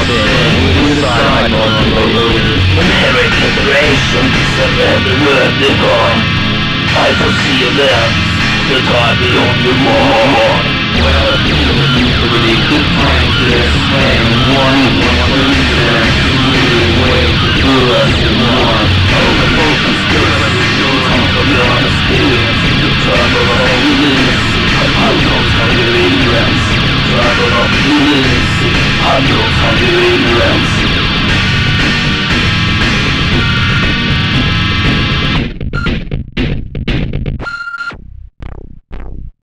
I foresee your left, the time beyond your more. Well, really could find this way. One reason to really wait to do us in one. Over focus, talk of your experience, the trouble of holiness. I know how you regress, trouble of holiness. I know how you